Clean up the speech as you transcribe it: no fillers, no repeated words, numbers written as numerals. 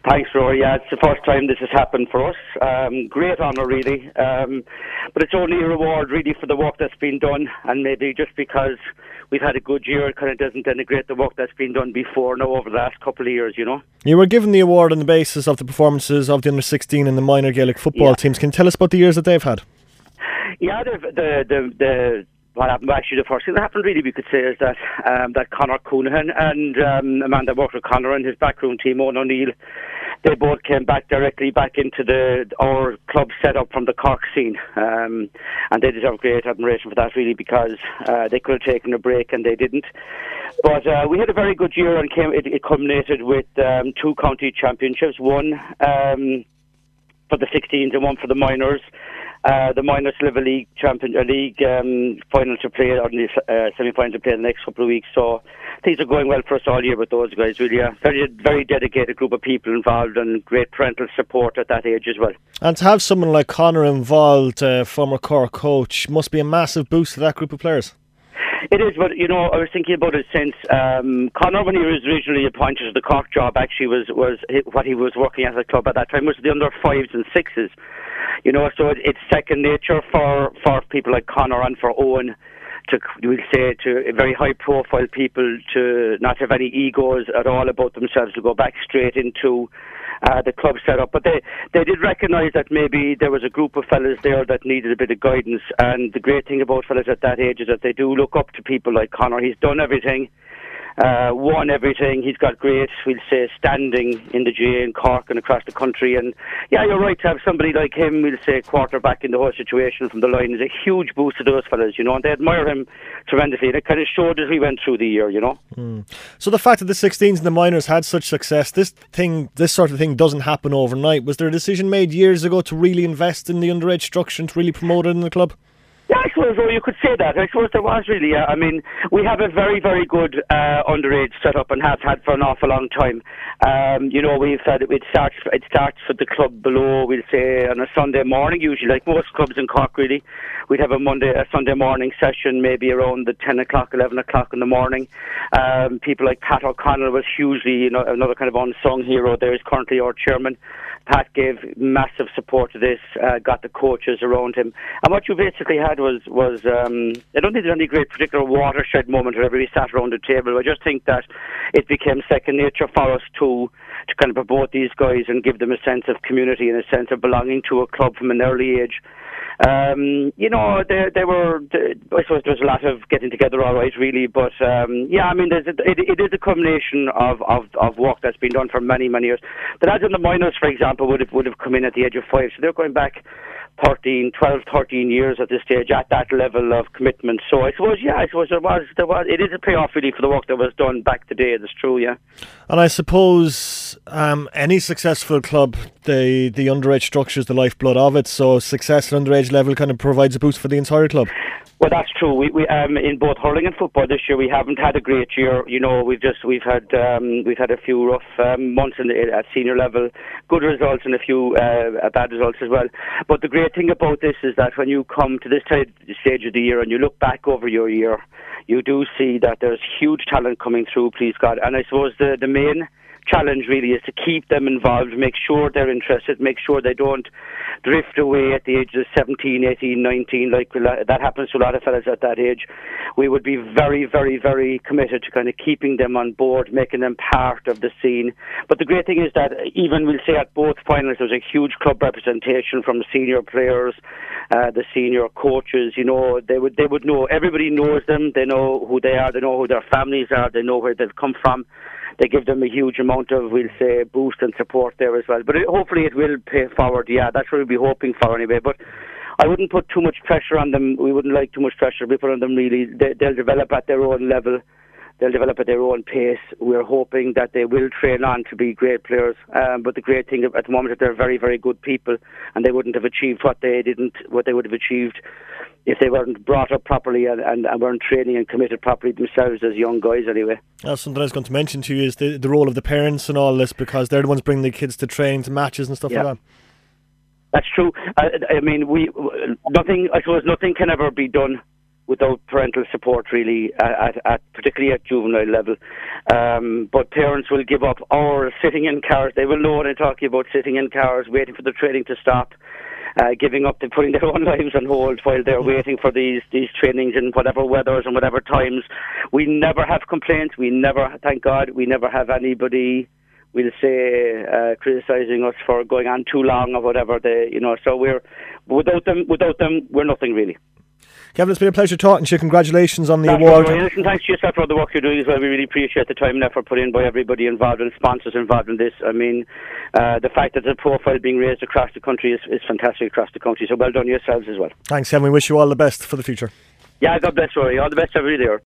Thanks, Rory. Yeah, it's the first time this has happened for us. Great honour, really. But it's only a reward, really, for the work that's been done. And maybe just because we've had a good year, it kind of doesn't denigrate the work that's been done before now over the last couple of years, you know. You were given the award on the basis of the performances of the under-16 and the minor Gaelic football teams. Can you tell us about the years that they've had? Yeah, what happened, actually, the first thing that happened, really, we could say, is that Conor Coonahan and a man that worked with Conor and his backroom team, Owen O'Neill, they both came directly back into our club set up from the Cork scene. And they deserve great admiration for that, really, because they could have taken a break and they didn't. But we had a very good year, and it culminated with 2 county championships, one for the 16s and one for the minors. The minors Sliver League final to play, or the semi-final to play in the next couple of weeks. So things are going well for us all year with those guys, really. Very, very dedicated group of people involved, and great parental support at that age as well. And to have someone like Conor involved, former Cork coach, must be a massive boost to that group of players. It is, but you know, I was thinking about it since Conor, when he was originally appointed to the Cork job, actually was what he was working at the club at that time was the under 5s and 6s. You know, so it's second nature for people like Conor and for Owen to very high profile people to not have any egos at all about themselves, to go back straight into the club setup. But they did recognise that maybe there was a group of fellas there that needed a bit of guidance, and the great thing about fellas at that age is that they do look up to people like Conor. He's done everything, won everything. He's got great, we'll say, standing in the GAA in Cork and across the country. And yeah, you're right, to have somebody like him, we'll say, quarterback in the whole situation from the line is a huge boost to those fellas, you know, and they admire him tremendously. And it kind of showed as we went through the year, you know. So the fact that the 16s and the minors had such success, this sort of thing doesn't happen overnight. Was there a decision made years ago to really invest in the underage structure and to really promote it in the club? Yeah, I suppose you could say that. I suppose there was really. I mean, we have a very, very good underage setup and have had for an awful long time. You know, we've had it starts for the club below. We'll say on a Sunday morning, usually, like most clubs in Cork, really. We'd have a Sunday morning session, maybe around the 10 o'clock, 11 o'clock in the morning. People like Pat O'Connell was hugely, you know, another kind of unsung hero there. Is currently our chairman. Pat gave massive support to this, got the coaches around him. And what you basically had was I don't think there's any great particular watershed moment where everybody sat around the table. I just think that it became second nature for us to kind of promote these guys and give them a sense of community and a sense of belonging to a club from an early age. You know, I suppose there was a lot of getting together, all right, really, but yeah, I mean, it is a combination of work that's been done for many, many years. The lads in the minors, for example, would have come in at the age of 5, so they're going back 12, 13 years at this stage at that level of commitment. So I suppose there was. It is a payoff really for the work that was done back today. That's true, yeah. And I suppose any successful club, the underage structure is the lifeblood of it. So success at underage level kind of provides a boost for the entire club. Well, that's true. We in both hurling and football this year, we haven't had a great year. You know, we've had a few rough months at senior level, good results and a few bad results as well. But the great thing about this is that when you come to this stage of the year and you look back over your year, you do see that there's huge talent coming through, please God. And I suppose the main challenge really is to keep them involved, make sure they're interested, make sure they don't drift away at the ages of 17, 18, 19, like that happens to a lot of fellas at that age. We would be very, very, very committed to kind of keeping them on board, making them part of the scene. But the great thing is that even we'll say at both finals there's a huge club representation from the senior players, the senior coaches. You know, they would know, everybody knows them, they know who they are, they know who their families are, they know where they've come from. They give them a huge amount of, we'll say, boost and support there as well. But hopefully it will pay forward. Yeah, that's what we'll be hoping for anyway. But I wouldn't put too much pressure on them. We wouldn't like too much pressure to be put on them, really. They'll develop at their own level. They'll develop at their own pace. We're hoping that they will train on to be great players. But the great thing at the moment is that they're very, very good people, and they wouldn't have achieved what they would have achieved if they weren't brought up properly and weren't training and committed properly themselves as young guys anyway. Something I was going to mention to you is the role of the parents in all this, because they're the ones bringing the kids to train, to matches and stuff like that. That's true. I mean, nothing can ever be done without parental support, really, particularly at juvenile level. But parents will give up hours sitting in cars. They will know what I'm talking about, sitting in cars, waiting for the training to stop, giving up to putting their own lives on hold while they're waiting for these trainings in whatever weathers and whatever times. We never have complaints. Thank God, we never have anybody, we'll say, criticising us for going on too long or whatever. So we're without them, we're nothing really. Kevin, it's been a pleasure talking to you. Congratulations on the award. Listen, thanks to yourself for all the work you're doing as well. We really appreciate the time and effort put in by everybody involved and sponsors involved in this. I mean, the fact that the profile being raised across the country is fantastic across the country. So well done yourselves as well. Thanks, Kevin. We wish you all the best for the future. Yeah, God bless you. All the best every day.